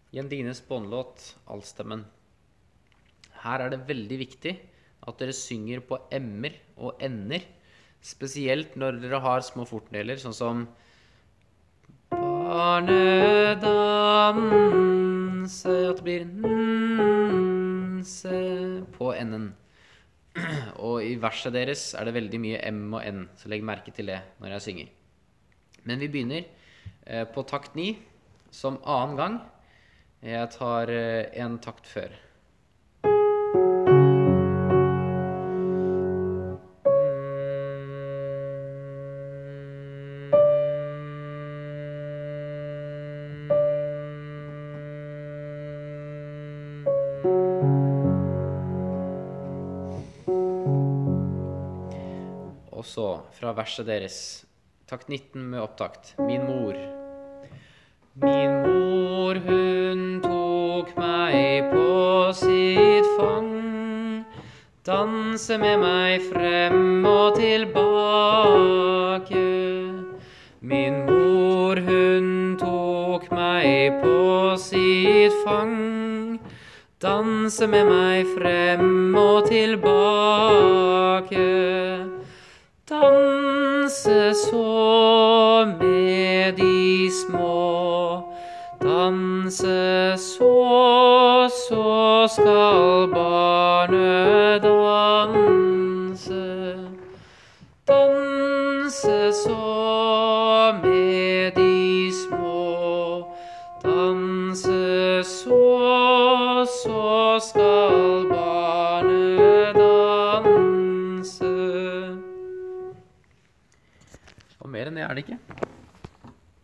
Jendines båndlåt, Allstemmen. Her er det veldig viktig at dere synger på emmer og ender, spesielt når dere har små fortdeler, sånn som barnedanse, at det blir nse på enden. Og i verset deres er det veldig mye M og N, så legg merke til det når jeg synger. Men vi begynner på takt 9, som annen gang. Jeg tar en takt før. Og så fra verset deres, takt 19 med opptakt. Min mor, hun tok meg på sitt fang, danse med meg frem og tilbake. Min mor, hun tok meg på sitt fang, danse med meg frem og tilbake. Danse så med de små, danse så skal barnet danse. Danse så med de små, danse så skal barnet danse. Og mer enn det er det ikke.